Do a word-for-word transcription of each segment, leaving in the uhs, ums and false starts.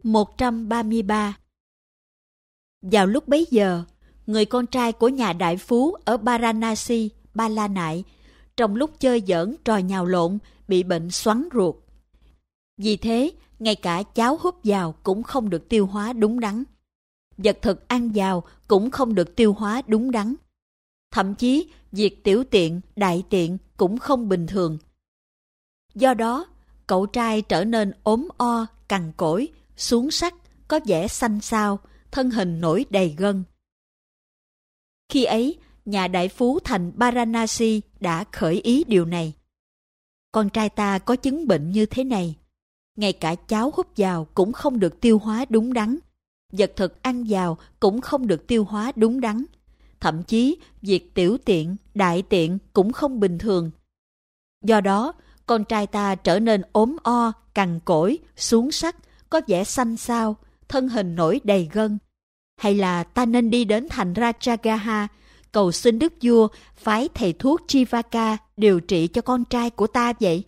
một trăm ba mươi ba. Vào lúc bấy giờ, người con trai của nhà đại phú ở Varanasi, Ba La Nại, trong lúc chơi giỡn trò nhào lộn, bị bệnh xoắn ruột. Vì thế, ngay cả cháo húp vào cũng không được tiêu hóa đúng đắn. Vật thực ăn vào cũng không được tiêu hóa đúng đắn. Thậm chí, việc tiểu tiện, đại tiện cũng không bình thường. Do đó, cậu trai trở nên ốm o, cằn cỗi, xuống sắc, có vẻ xanh xao, thân hình nổi đầy gân. Khi ấy, nhà đại phú thành Varanasi đã khởi ý điều này. Con trai ta có chứng bệnh như thế này. Ngay cả cháo húp vào cũng không được tiêu hóa đúng đắn. Vật thực ăn vào cũng không được tiêu hóa đúng đắn. Thậm chí, việc tiểu tiện, đại tiện cũng không bình thường. Do đó, con trai ta trở nên ốm o, cằn cỗi, xuống sắc, có vẻ xanh xao, thân hình nổi đầy gân. Hay là ta nên đi đến thành Rajagaha, cầu xin đức vua phái thầy thuốc Chivaka điều trị cho con trai của ta vậy?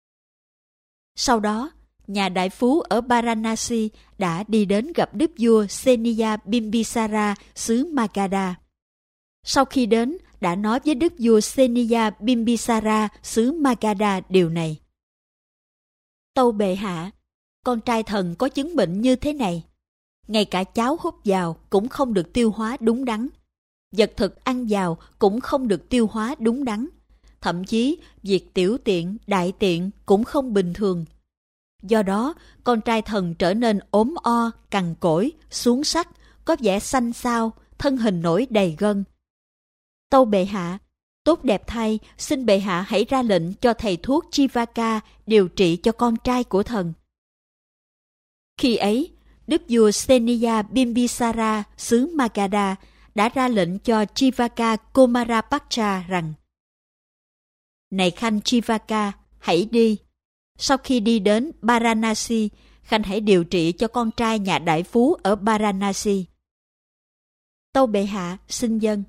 Sau đó, nhà đại phú ở Varanasi đã đi đến gặp đức vua Seniya Bimbisara xứ Magadha. Sau khi đến, đã nói với đức vua Seniya Bimbisara xứ Magadha điều này. Tâu bệ hạ, con trai thần có chứng bệnh như thế này. Ngay cả cháo húp vào cũng không được tiêu hóa đúng đắn. Vật thực ăn vào cũng không được tiêu hóa đúng đắn. Thậm chí, việc tiểu tiện, đại tiện cũng không bình thường. Do đó, con trai thần trở nên ốm o, cằn cỗi, xuống sắc, có vẻ xanh xao, thân hình nổi đầy gân. Tâu bệ hạ, tốt đẹp thay, xin bệ hạ hãy ra lệnh cho thầy thuốc Chivaka điều trị cho con trai của thần. Khi ấy, đức vua Seniya Bimbisara xứ Magadha đã ra lệnh cho Chivaka Kumarapakcha rằng: Này khanh Chivaka, hãy đi. Sau khi đi đến Varanasi, khanh hãy điều trị cho con trai nhà đại phú ở Varanasi. Tâu bệ hạ, xin dâng.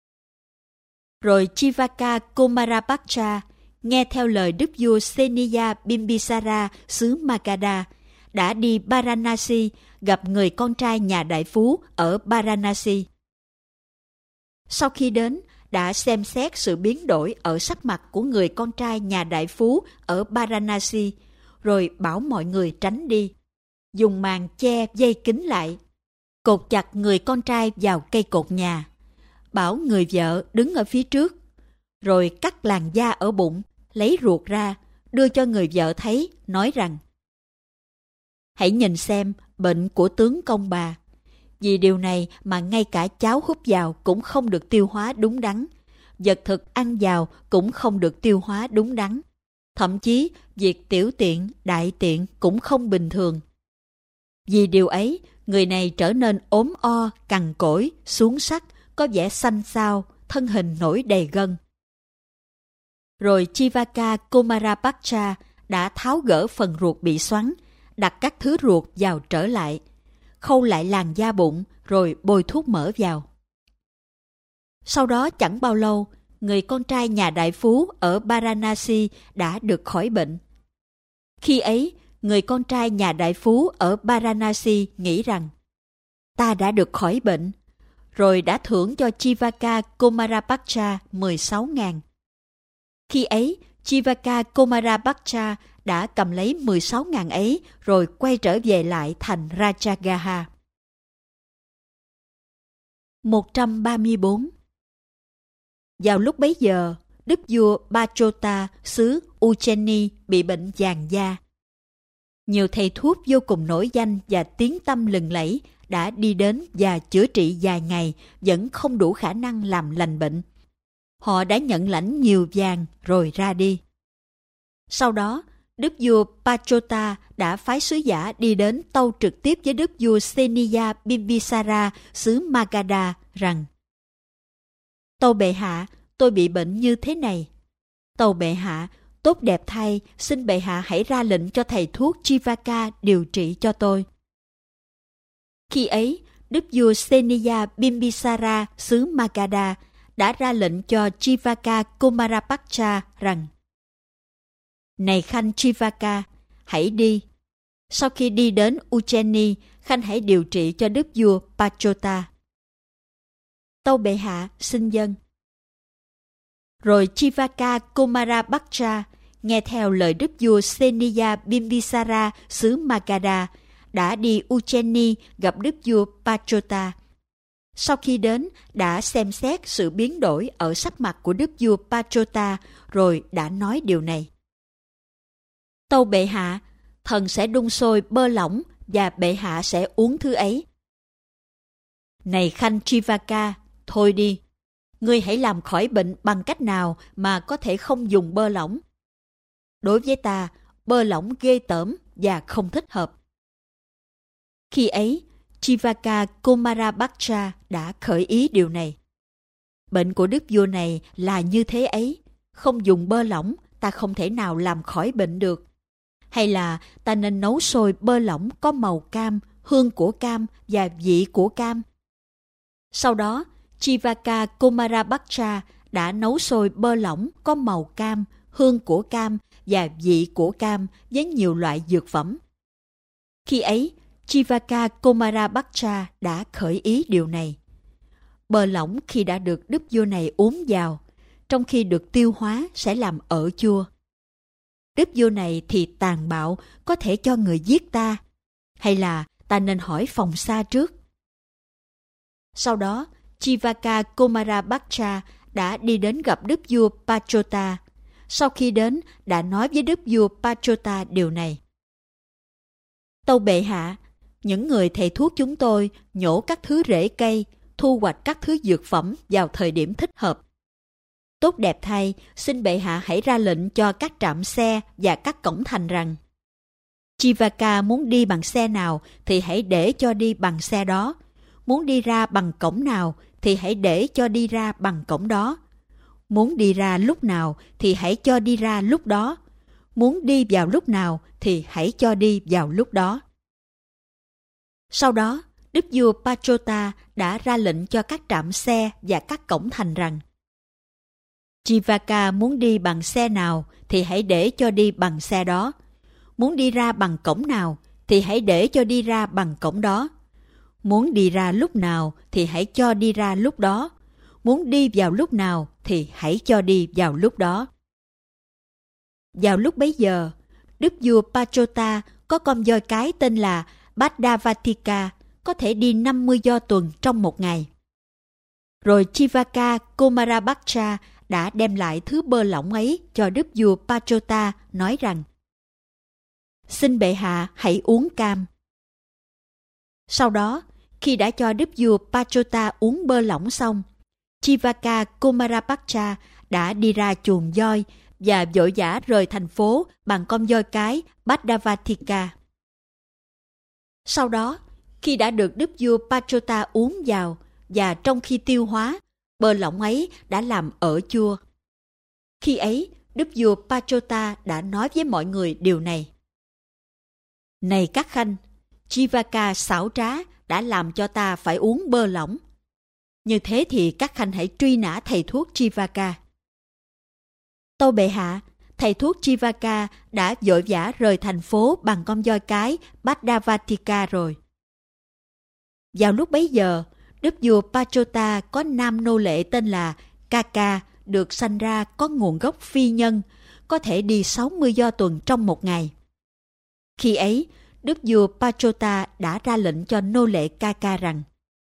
Rồi Chivaka Kumarapakcha nghe theo lời đức vua Seniya Bimbisara xứ Magadha, đã đi Varanasi gặp người con trai nhà đại phú ở Varanasi. Sau khi đến, đã xem xét sự biến đổi ở sắc mặt của người con trai nhà đại phú ở Varanasi, rồi bảo mọi người tránh đi, dùng màn che dây kín lại, cột chặt người con trai vào cây cột nhà, bảo người vợ đứng ở phía trước, rồi cắt làn da ở bụng, lấy ruột ra, đưa cho người vợ thấy, nói rằng: Hãy nhìn xem bệnh của tướng công bà. Vì điều này mà ngay cả cháo húp vào cũng không được tiêu hóa đúng đắn. Vật thực ăn vào cũng không được tiêu hóa đúng đắn. Thậm chí, việc tiểu tiện, đại tiện cũng không bình thường. Vì điều ấy, người này trở nên ốm o, cằn cỗi, xuống sắc, có vẻ xanh xao, thân hình nổi đầy gân. Rồi Chivaka Kumarapakcha đã tháo gỡ phần ruột bị xoắn, đặt các thứ ruột vào trở lại, khâu lại làn da bụng, rồi bôi thuốc mỡ vào. Sau đó chẳng bao lâu, người con trai nhà đại phú ở Varanasi đã được khỏi bệnh. Khi ấy, người con trai nhà đại phú ở Varanasi nghĩ rằng: Ta đã được khỏi bệnh, rồi đã thưởng cho Chivaka Kumarapakcha mười sáu ngàn. Khi ấy, Chivaka Kumarapakcha đã cầm lấy mười sáu ngàn ấy rồi quay trở về lại thành Rajagaha. một trăm ba mươi bốn. Vào lúc bấy giờ, đức vua Bachota xứ Ujjaini bị bệnh vàng da. Nhiều thầy thuốc vô cùng nổi danh và tiếng tăm lừng lẫy đã đi đến và chữa trị vài ngày vẫn không đủ khả năng làm lành bệnh. Họ đã nhận lãnh nhiều vàng rồi ra đi. Sau đó, đức vua Bachota đã phái sứ giả đi đến tâu trực tiếp với đức vua Seniya Bimbisara xứ Magadha rằng: Tâu bệ hạ, tôi bị bệnh như thế này. Tâu bệ hạ, tốt đẹp thay, xin bệ hạ hãy ra lệnh cho thầy thuốc Chivaka điều trị cho tôi. Khi ấy, đức vua Seniya Bimbisara xứ Magadha đã ra lệnh cho Chivaka Kumarapakcha rằng: Này khanh Chivaka, hãy đi. Sau khi đi đến Ujjaini, khanh hãy điều trị cho đức vua Pachota. Tâu bệ hạ xin dâng. Rồi Chivaka Kumarabhaksha nghe theo lời đức vua Seniya Bimbisara xứ Magadha đã đi Ujjaini gặp đức vua Pachota. Sau khi đến, đã xem xét sự biến đổi ở sắc mặt của đức vua Pachota rồi đã nói điều này. Tâu bệ hạ, thần sẽ đun sôi bơ lỏng và bệ hạ sẽ uống thứ ấy. Này khanh Chivaka, thôi đi. Ngươi hãy làm khỏi bệnh bằng cách nào mà có thể không dùng bơ lỏng. Đối với ta, bơ lỏng ghê tởm và không thích hợp. Khi ấy, Chivaka Kumarabhaksha đã khởi ý điều này. Bệnh của đức vua này là như thế ấy. Không dùng bơ lỏng, ta không thể nào làm khỏi bệnh được. Hay là ta nên nấu sôi bơ lỏng có màu cam, hương của cam và vị của cam. Sau đó, Chivaka Kumarabhaksha đã nấu sôi bơ lỏng có màu cam, hương của cam và vị của cam với nhiều loại dược phẩm. Khi ấy, Chivaka Kumarabhaksha đã khởi ý điều này. Bơ lỏng khi đã được đức vua này uống vào, trong khi được tiêu hóa sẽ làm ợ chua. Đức vua này thì tàn bạo, có thể cho người giết ta. Hay là ta nên hỏi phòng xa trước? Sau đó, Chivaka Kumarabhaksha đã đi đến gặp đức vua Pachota. Sau khi đến, đã nói với đức vua Pachota điều này. Tâu bệ hạ, những người thầy thuốc chúng tôi nhổ các thứ rễ cây, thu hoạch các thứ dược phẩm vào thời điểm thích hợp. Tốt đẹp thay, xin bệ hạ hãy ra lệnh cho các trạm xe và các cổng thành rằng Chivaka muốn đi bằng xe nào thì hãy để cho đi bằng xe đó. Muốn đi ra bằng cổng nào thì hãy để cho đi ra bằng cổng đó. Muốn đi ra lúc nào thì hãy cho đi ra lúc đó. Muốn đi vào lúc nào thì hãy cho đi vào lúc đó. Sau đó, đức vua Pachota đã ra lệnh cho các trạm xe và các cổng thành rằng Chivaka muốn đi bằng xe nào thì hãy để cho đi bằng xe đó. Muốn đi ra bằng cổng nào thì hãy để cho đi ra bằng cổng đó. Muốn đi ra lúc nào thì hãy cho đi ra lúc đó. Muốn đi vào lúc nào thì hãy cho đi vào lúc đó. Vào lúc bấy giờ, đức vua Pachota có con voi cái tên là Bhaddavatika, có thể đi năm mươi do tuần trong một ngày. Rồi Chivaka Kumarabhaksha đã đem lại thứ bơ lỏng ấy cho đức vua Pachota, nói rằng xin bệ hạ hãy uống cam. Sau đó, khi đã cho đức vua Pachota uống bơ lỏng xong, Chivaka Kumarabhaksha đã đi ra chuồng voi và vội vã rời thành phố bằng con voi cái Bhaddavatika. Sau đó, khi đã được đức vua Pachota uống vào và trong khi tiêu hóa, bơ lỏng ấy đã làm ợ chua. Khi ấy, đức vua Pachota đã nói với mọi người điều này. Này các khanh, Chivaka xảo trá đã làm cho ta phải uống bơ lỏng. Như thế thì các khanh hãy truy nã thầy thuốc Chivaka. Tâu bệ hạ, thầy thuốc Chivaka đã vội vã rời thành phố bằng con voi cái Bhaddavatika rồi. Vào lúc bấy giờ, đức vua Pachota có nam nô lệ tên là Kaka, được sanh ra có nguồn gốc phi nhân, có thể đi sáu mươi do tuần trong một ngày. Khi ấy, đức vua Pachota đã ra lệnh cho nô lệ Kaka rằng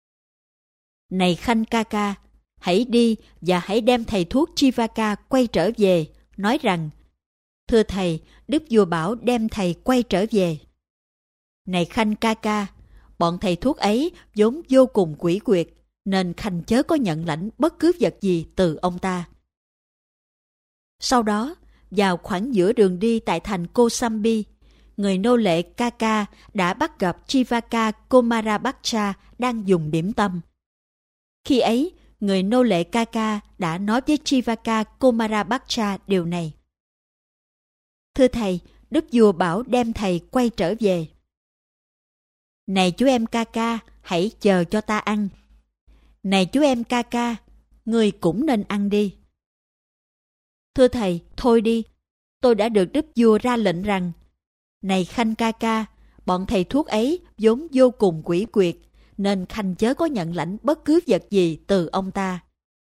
này khanh Kaka, hãy đi và hãy đem thầy thuốc Chivaka quay trở về, nói rằng thưa thầy, đức vua bảo đem thầy quay trở về. Này khanh Kaka, bọn thầy thuốc ấy vốn vô cùng quỷ quyệt, nên khanh chớ có nhận lãnh bất cứ vật gì từ ông ta. Sau đó, vào khoảng giữa đường đi tại thành Kosambi, người nô lệ Kaka đã bắt gặp Chivaka Kumarabhaksha đang dùng điểm tâm. Khi ấy, người nô lệ Kaka đã nói với Chivaka Kumarabhaksha điều này. Thưa thầy, đức vua bảo đem thầy quay trở về. Này chú em Kaka, hãy chờ cho ta ăn. Này chú em Kaka, người cũng nên ăn đi. Thưa thầy, thôi đi. Tôi đã được đức vua ra lệnh rằng, này khanh Kaka, bọn thầy thuốc ấy vốn vô cùng quỷ quyệt, nên Khanh chớ có nhận lãnh bất cứ vật gì từ ông ta.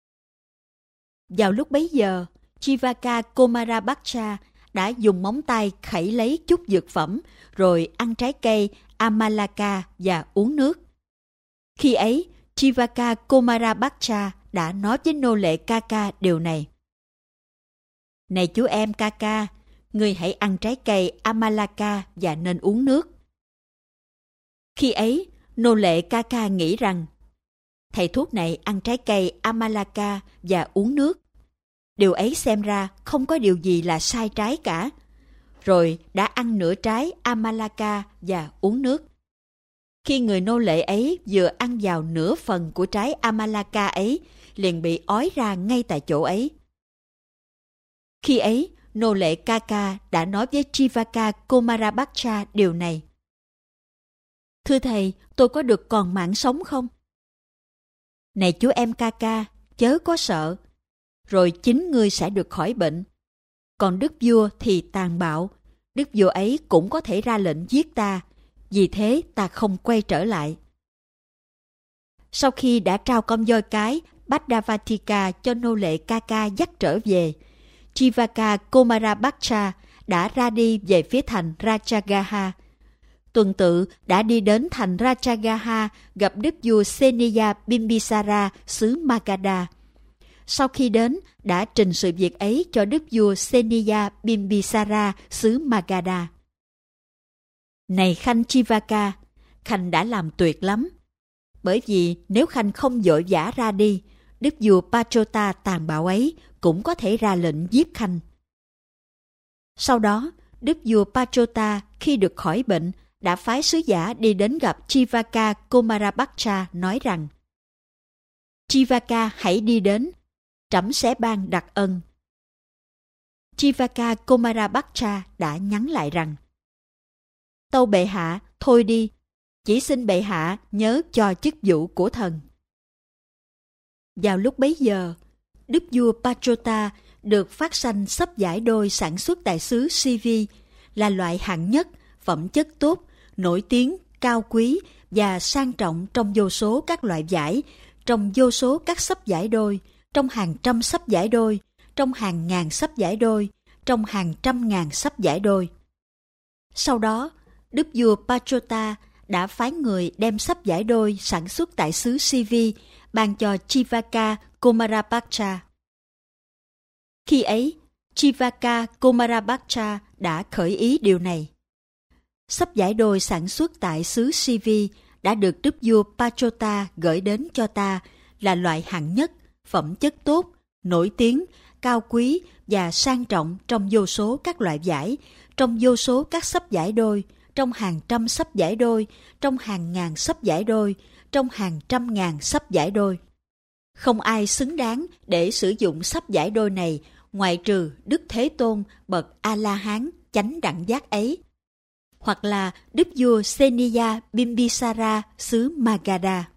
Vào lúc bấy giờ, Chivaka Kumarabhaksha đã dùng móng tay khẩy lấy chút dược phẩm, rồi ăn trái cây Amalaka và uống nước. Khi ấy, Chivaka Kumarabhaksha đã nói với nô lệ Kaka điều này. Này chú em Kaka, ngươi hãy ăn trái cây Amalaka và nên uống nước. Khi ấy, nô lệ Kaka nghĩ rằng thầy thuốc này ăn trái cây Amalaka và uống nước. Điều ấy xem ra không có điều gì là sai trái cả. Rồi đã ăn nửa trái Amalaka và uống nước. Khi người nô lệ ấy vừa ăn vào nửa phần của trái Amalaka ấy, liền bị ói ra ngay tại chỗ ấy. Khi ấy, nô lệ Kaka đã nói với Chivaka Kumarabhaksha điều này. Thưa thầy, tôi có được còn mạng sống không? Này chú em Kaka, chớ có sợ. Rồi chính ngươi sẽ được khỏi bệnh. Còn đức vua thì tàn bạo. Đức vua ấy cũng có thể ra lệnh giết ta. Vì thế ta không quay trở lại. Sau khi đã trao con voi cái Bhaddavatika cho nô lệ Kaka dắt trở về, Chivaka Kumarabhaksha đã ra đi về phía thành Rajagaha. Tuần tự đã đi đến thành Rajagaha gặp đức vua Seniya Bimbisara xứ Magadha. Sau khi đến, đã trình sự việc ấy cho đức vua Seniya Bimbisara xứ Magadha. Này Khanh Chivaka, Khanh đã làm tuyệt lắm. Bởi vì nếu Khanh không vội vã ra đi, đức vua Pachota tàn bạo ấy cũng có thể ra lệnh giết Khanh. Sau đó, đức vua Pachota khi được khỏi bệnh đã phái sứ giả đi đến gặp Chivaka Kumarabhaksha nói rằng: Chivaka hãy đi đến, trẫm sẽ ban đặc ân. Chivaka Kumarabhaksha đã nhắn lại rằng: Tâu bệ hạ, thôi đi, chỉ xin bệ hạ nhớ cho chức vụ của thần. Vào lúc bấy giờ, đức vua Pachota được phát sanh sắp giải đôi sản xuất tại xứ Sivi, là loại hạng nhất, phẩm chất tốt, nổi tiếng, cao quý và sang trọng trong vô số các loại vải, trong vô số các sắp giải đôi, trong hàng trăm sắp giải đôi, trong hàng ngàn sắp giải đôi, trong hàng trăm ngàn sắp giải đôi. Sau đó, đức vua Pachota đã phái người đem sắp giải đôi sản xuất tại xứ Sivi ban cho Chivaka Kumarabhaksha. Khi ấy, Chivaka Kumarabhaksha đã khởi ý điều này. Sắp giải đôi sản xuất tại xứ Sivi đã được đức vua Pachota gửi đến cho ta là loại hạng nhất, phẩm chất tốt, nổi tiếng, cao quý và sang trọng trong vô số các loại vải, trong vô số các sắp giải đôi, trong hàng trăm sắp giải đôi, trong hàng ngàn sắp giải đôi, trong hàng trăm ngàn sắp giải đôi. Không ai xứng đáng để sử dụng sắp giải đôi này ngoại trừ Đức Thế Tôn bậc A-la-hán chánh đẳng giác ấy, hoặc là đức vua Seniya Bimbisara xứ Magadha.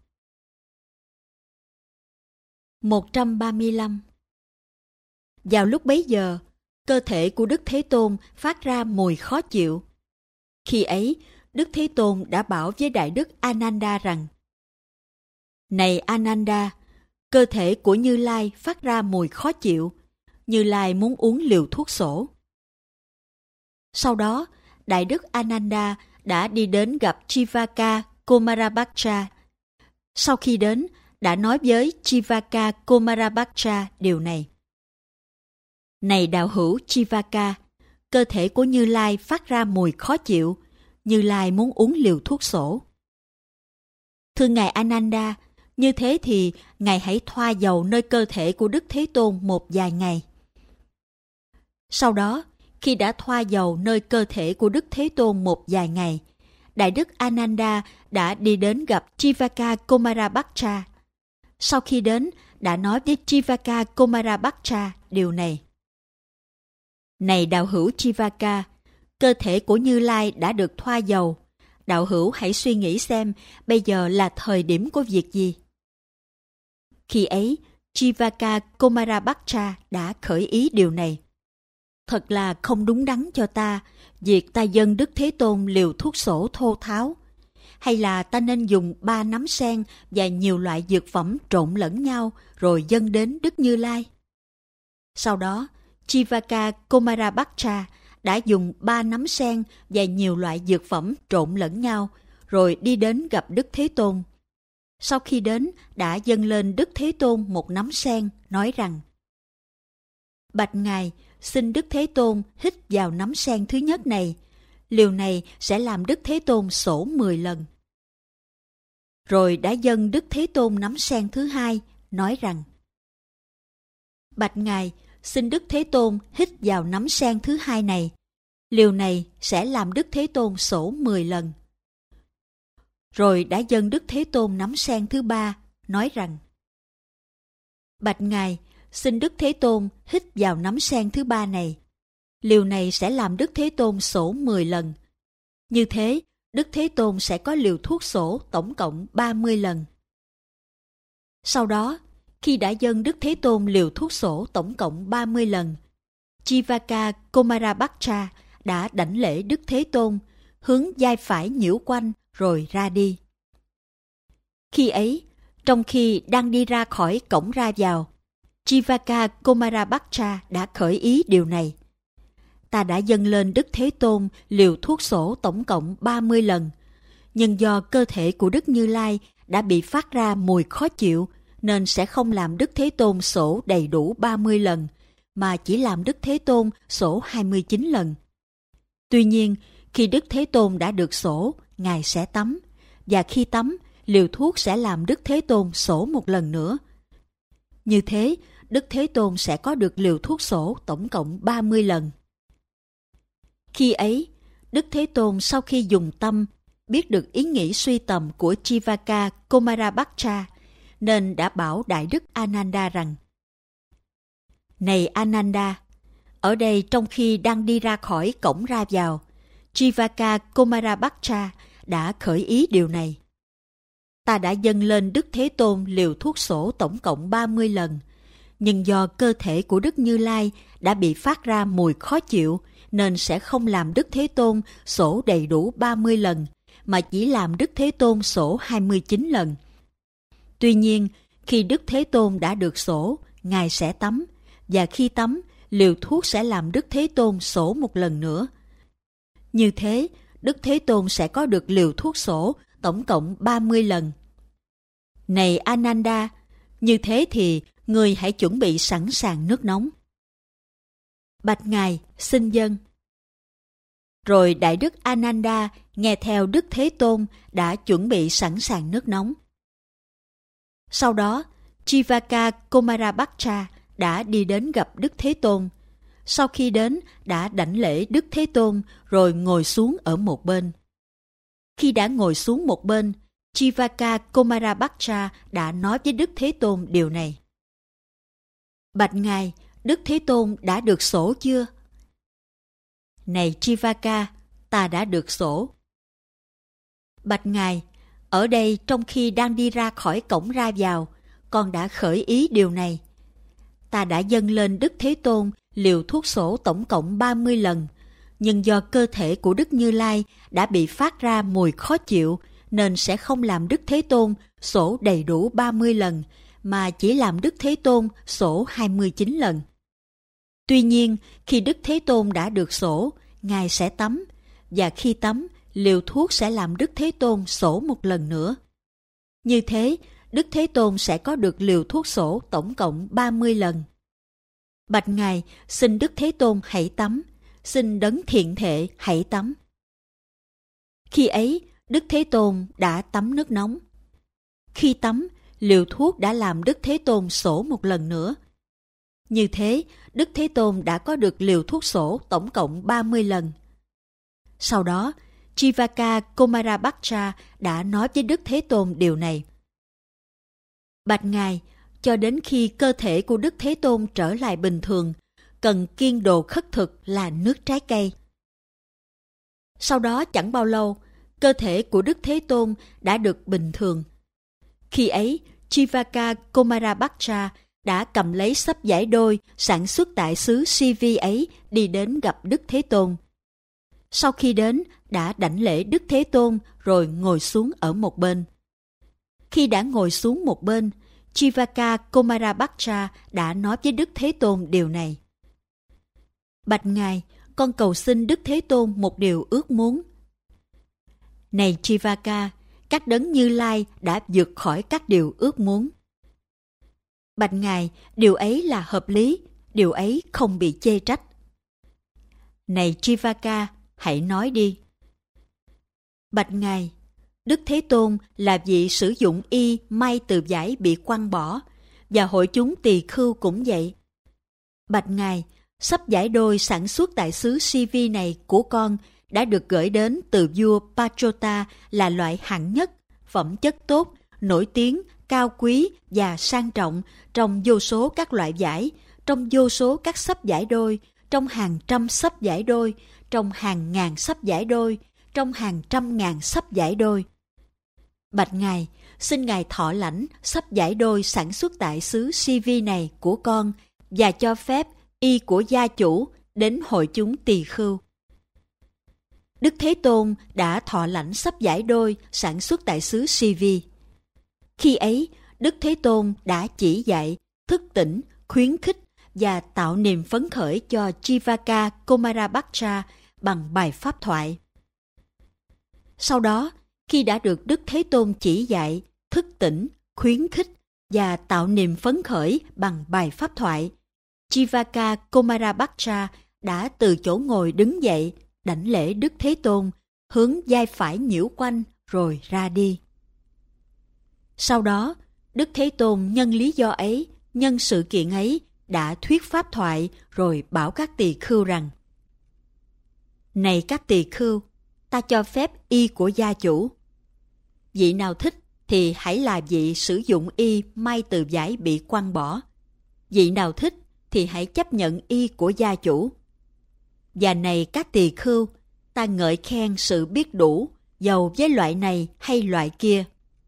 một trăm ba mươi lăm. Vào lúc bấy giờ, cơ thể của Đức Thế Tôn phát ra mùi khó chịu. Khi ấy, Đức Thế Tôn đã bảo với Đại Đức Ananda rằng: Này Ananda, cơ thể của Như Lai phát ra mùi khó chịu. Như Lai muốn uống liều thuốc sổ. Sau đó, Đại Đức Ananda đã đi đến gặp Chivaka Kumarabhaksha. Sau khi đến, đã nói với Chivaka Kumarabhaksha điều này. Này đạo hữu Chivaka, cơ thể của Như Lai phát ra mùi khó chịu. Như Lai muốn uống liều thuốc sổ. Thưa Ngài Ananda, như thế thì Ngài hãy thoa dầu nơi cơ thể của Đức Thế Tôn một vài ngày. Sau đó, khi đã thoa dầu nơi cơ thể của Đức Thế Tôn một vài ngày, Đại Đức Ananda đã đi đến gặp Chivaka Kumarabhaksha. Sau khi đến, đã nói với Chivaka Kumarabhaksha điều này. Này đạo hữu Chivaka, cơ thể của Như Lai đã được thoa dầu. Đạo hữu hãy suy nghĩ xem bây giờ là thời điểm của việc gì. Khi ấy, Chivaka Kumarabhaksha đã khởi ý điều này. Thật là không đúng đắn cho ta, việc ta dâng Đức Thế Tôn liều thuốc sổ thô tháo. Hay là ta nên dùng ba nắm sen và nhiều loại dược phẩm trộn lẫn nhau rồi dâng đến Đức Như Lai? Sau đó, Chivaka Kumarabhaksha đã dùng ba nắm sen và nhiều loại dược phẩm trộn lẫn nhau rồi đi đến gặp Đức Thế Tôn. Sau khi đến, đã dâng lên Đức Thế Tôn một nắm sen, nói rằng: Bạch Ngài, xin Đức Thế Tôn hít vào nắm sen thứ nhất này. Liều này sẽ làm Đức Thế Tôn sổ mười lần. Rồi đã dâng Đức Thế Tôn nắm sen thứ hai, nói rằng: Bạch Ngài, xin Đức Thế Tôn hít vào nắm sen thứ hai này. Liều này sẽ làm Đức Thế Tôn sổ mười lần. Rồi đã dâng Đức Thế Tôn nắm sen thứ ba, nói rằng: Bạch Ngài, xin Đức Thế Tôn hít vào nắm sen thứ ba này. Liều này sẽ làm Đức Thế Tôn sổ mười lần. Như thế, Đức Thế Tôn sẽ có liều thuốc sổ tổng cộng ba mươi lần. Sau đó, khi đã dâng Đức Thế Tôn liều thuốc sổ tổng cộng ba mươi lần, Chivaka Kumarabhaksha đã đảnh lễ Đức Thế Tôn, hướng vai phải nhiễu quanh rồi ra đi. Khi ấy, trong khi đang đi ra khỏi cổng ra vào, Chivaka Kumarabhaksha đã khởi ý điều này: Ta đã dâng lên Đức Thế Tôn liều thuốc sổ tổng cộng ba mươi lần, nhưng do cơ thể của Đức Như Lai đã bị phát ra mùi khó chịu nên sẽ không làm Đức Thế Tôn sổ đầy đủ ba mươi lần, mà chỉ làm Đức Thế Tôn sổ hai mươi chín lần. Tuy nhiên, khi Đức Thế Tôn đã được sổ, Ngài sẽ tắm, và khi tắm, liều thuốc sẽ làm Đức Thế Tôn sổ một lần nữa. Như thế, Đức Thế Tôn sẽ có được liều thuốc sổ tổng cộng ba mươi lần. Khi ấy, Đức Thế Tôn sau khi dùng tâm biết được ý nghĩ suy tầm của Chivaka Kumarabhaksha, nên đã bảo Đại Đức Ananda rằng: Này Ananda, ở đây trong khi đang đi ra khỏi cổng ra vào, Chivaka Kumarabhaksha đã khởi ý điều này: Ta đã dâng lên Đức Thế Tôn liều thuốc sổ tổng cộng ba mươi lần, nhưng do cơ thể của Đức Như Lai đã bị phát ra mùi khó chịu nên sẽ không làm Đức Thế Tôn sổ đầy đủ ba mươi lần, mà chỉ làm Đức Thế Tôn sổ hai mươi chín lần. Tuy nhiên, khi Đức Thế Tôn đã được sổ, Ngài sẽ tắm, và khi tắm, liều thuốc sẽ làm Đức Thế Tôn sổ một lần nữa. Như thế, Đức Thế Tôn sẽ có được liều thuốc sổ tổng cộng ba mươi lần. Này Ananda, như thế thì người hãy chuẩn bị sẵn sàng nước nóng. Bạch Ngài, xin dâng. Rồi Đại Đức Ananda nghe theo Đức Thế Tôn đã chuẩn bị sẵn sàng nước nóng. Sau đó, Chivaka Kumarabhaksha đã đi đến gặp Đức Thế Tôn. Sau khi đến, đã đảnh lễ Đức Thế Tôn rồi ngồi xuống ở một bên. Khi đã ngồi xuống một bên, Chivaka Kumarabhaksha đã nói với Đức Thế Tôn điều này: Bạch Ngài, Đức Thế Tôn đã được sổ chưa? Này Chivaka, ta đã được sổ. Bạch Ngài, ở đây trong khi đang đi ra khỏi cổng ra vào, con đã khởi ý điều này: Ta đã dâng lên Đức Thế Tôn liều thuốc sổ tổng cộng ba mươi lần, nhưng do cơ thể của Đức Như Lai đã bị phát ra mùi khó chịu nên sẽ không làm Đức Thế Tôn sổ đầy đủ ba mươi lần, mà chỉ làm Đức Thế Tôn sổ hai mươi chín lần. Tuy nhiên, khi Đức Thế Tôn đã được sổ, Ngài sẽ tắm, và khi tắm, liều thuốc sẽ làm Đức Thế Tôn sổ một lần nữa. Như thế, Đức Thế Tôn sẽ có được liều thuốc sổ tổng cộng ba mươi lần. Bạch Ngài, xin Đức Thế Tôn hãy tắm, xin Đấng Thiện Thệ hãy tắm. Khi ấy, Đức Thế Tôn đã tắm nước nóng. Khi tắm, liều thuốc đã làm Đức Thế Tôn sổ một lần nữa. Như thế, Đức Thế Tôn đã có được liều thuốc sổ tổng cộng ba mươi lần. Sau đó, Chivaka Kumarabhaksha đã nói với Đức Thế Tôn điều này: Bạch Ngài, cho đến khi cơ thể của Đức Thế Tôn trở lại bình thường, cần kiêng đồ khất thực là nước trái cây. Sau đó chẳng bao lâu, cơ thể của Đức Thế Tôn đã được bình thường. Khi ấy, Chivaka Kumarabhaksha đã cầm lấy xấp giải đôi sản xuất tại xứ Si Vi ấy đi đến gặp Đức Thế Tôn. Sau khi đến, đã đảnh lễ Đức Thế Tôn rồi ngồi xuống ở một bên. Khi đã ngồi xuống một bên, Chivaka Kumarabhaksha đã nói với Đức Thế Tôn điều này. Bạch Ngài, con cầu xin Đức Thế Tôn một điều ước muốn. Này Chivaka, các đấng Như Lai đã vượt khỏi các điều ước muốn. Bạch Ngài, điều ấy là hợp lý, điều ấy không bị chê trách. Này Chivaka, hãy nói đi. Bạch Ngài, Đức Thế Tôn là vị sử dụng y may từ vải bị quăng bỏ, và hội chúng tỳ khưu cũng vậy. Bạch Ngài, xấp vải đôi sản xuất tại xứ Si Vi này của con đã được gửi đến từ vua Pachota là loại hạng nhất, phẩm chất tốt, nổi tiếng, cao quý và sang trọng trong vô số các loại vải, trong vô số các xấp vải đôi, trong hàng trăm xấp vải đôi, trong hàng ngàn xấp vải đôi, trong hàng trăm ngàn xấp vải đôi. Bạch Ngài, xin Ngài thọ lãnh xấp vải đôi sản xuất tại xứ Si Vi này của con và cho phép y của gia chủ đến hội chúng tỳ khưu. Đức Thế Tôn đã thọ lãnh xấp vải đôi sản xuất tại xứ Si Vi. Khi ấy, Đức Thế Tôn đã chỉ dạy, thức tỉnh, khuyến khích và tạo niềm phấn khởi cho Chivaka Kumarabhaksha bằng bài pháp thoại. Sau đó, khi đã được Đức Thế Tôn chỉ dạy, thức tỉnh, khuyến khích và tạo niềm phấn khởi bằng bài pháp thoại, Chivaka Kumarabhaksha đã từ chỗ ngồi đứng dậy, đảnh lễ Đức Thế Tôn, hướng vai phải nhiễu quanh rồi ra đi. Sau đó, Đức Thế Tôn nhân lý do ấy, nhân sự kiện ấy, đã thuyết pháp thoại rồi bảo các tỳ khưu rằng: Này các tỳ khưu, ta cho phép y của gia chủ. Vị nào thích thì hãy là vị sử dụng y may từ vải bị quăng bỏ. Vị nào thích thì hãy chấp nhận y của gia chủ. Và này các tỳ khưu, ta ngợi khen sự biết đủ, dầu với loại này hay loại kia.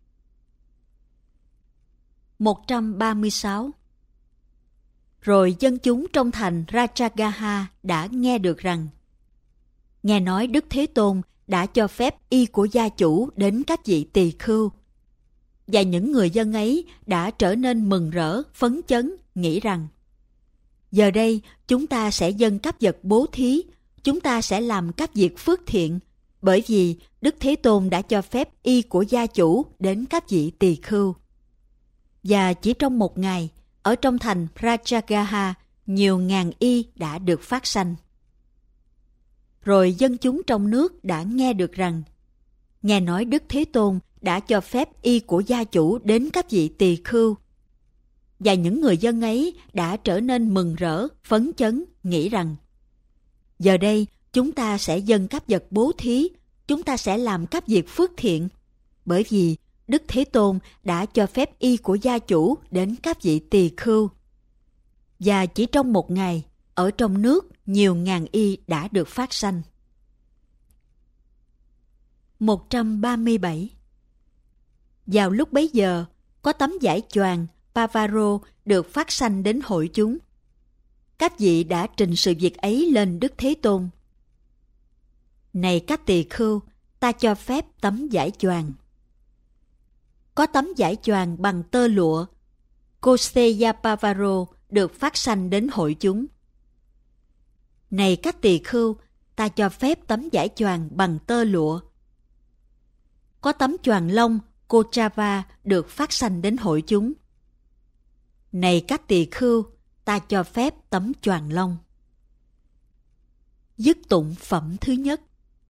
một trăm ba mươi sáu. Rồi dân chúng trong thành Rajagaha đã nghe được rằng nghe nói Đức Thế Tôn đã cho phép y của gia chủ đến các vị tỳ khưu. Và những người dân ấy đã trở nên mừng rỡ, phấn chấn, nghĩ rằng giờ đây chúng ta sẽ dâng các vật bố thí, chúng ta sẽ làm các việc phước thiện, bởi vì Đức Thế Tôn đã cho phép y của gia chủ đến các vị tỳ khưu. Và chỉ trong một ngày, ở trong thành Rajagaha, nhiều ngàn y đã được phát sanh. Rồi dân chúng trong nước đã nghe được rằng nghe nói Đức Thế Tôn đã cho phép y của gia chủ đến các vị tỳ khưu. Và những người dân ấy đã trở nên mừng rỡ, phấn chấn, nghĩ rằng giờ đây chúng ta sẽ dâng các vật bố thí, chúng ta sẽ làm các việc phước thiện, bởi vì Đức Thế Tôn đã cho phép y của gia chủ đến các vị tỳ khưu. Và chỉ trong một ngày, ở trong nước nhiều ngàn y đã được phát sanh. một trăm ba mươi bảy. Vào lúc bấy giờ, có tấm vải choàng Pavaro được phát sanh đến hội chúng. Các vị đã trình sự việc ấy lên Đức Thế Tôn. Này các tỳ khưu, ta cho phép tấm vải choàng. Có tấm vải choàng bằng tơ lụa Koseya Pavaro được phát sanh đến hội chúng. Này các tỳ khưu, ta cho phép tấm vải choàng bằng tơ lụa. Có tấm choàng lông Kochava được phát sanh đến hội chúng. Này các tỳ khưu, ta cho phép tấm choàng lông. Dứt tụng phẩm thứ nhất.